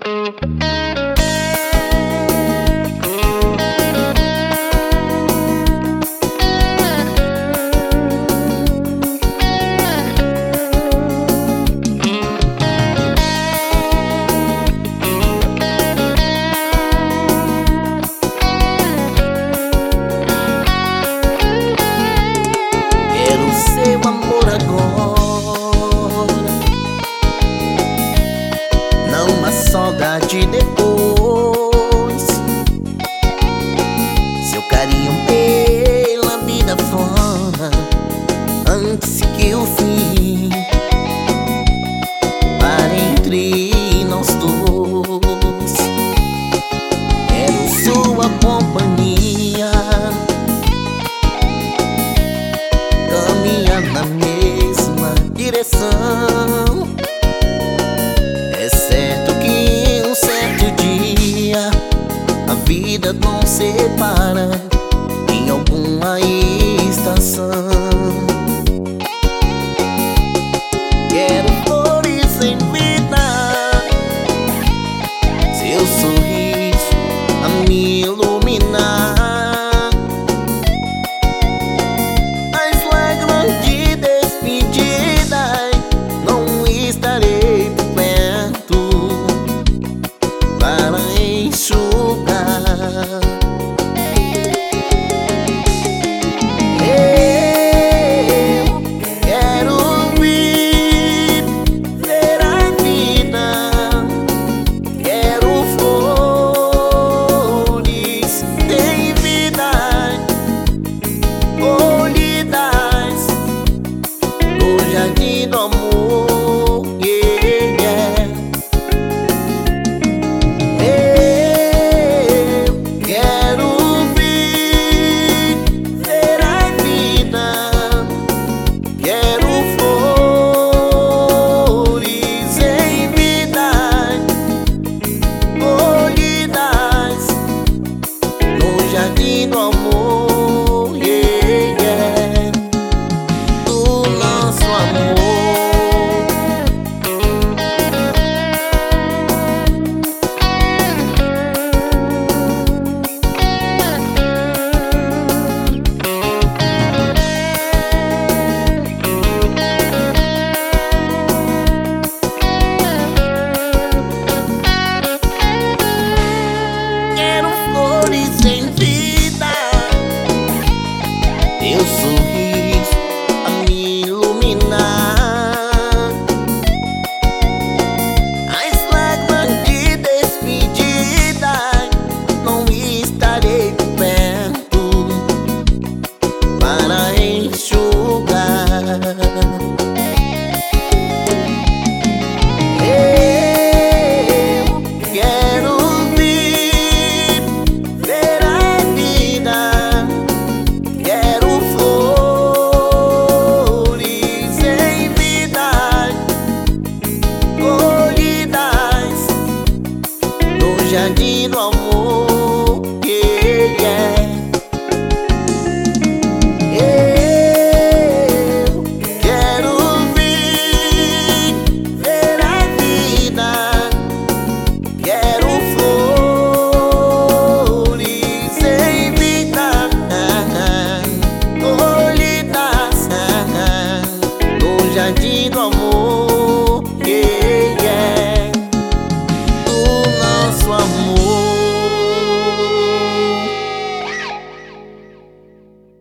Quero seu amor agora, não uma saudade depois. Seu carinho pela vida fora, antes que o fim pare entre nós dois. Quero sua companhia, caminhar na mesma direção. É certo que um certo dia a vida nos separa em alguma estação. Quero flores em vida, seu sorriso a me iluminar, as lágrimas de despedida não estarei por perto para enxugar. Jardim do amor, yeah, yeah. Eu quero viver a vida, quero flores em vida, colhidas no jardim do amor, yeah, yeah. Do nosso amor. Quero flores em vida, teu sorriso a me iluminar, as lágrimas de despedida não estarei por perto para enxugar. Eu quero viver a vida, quero flores em vida, colhidas no jardim do amor.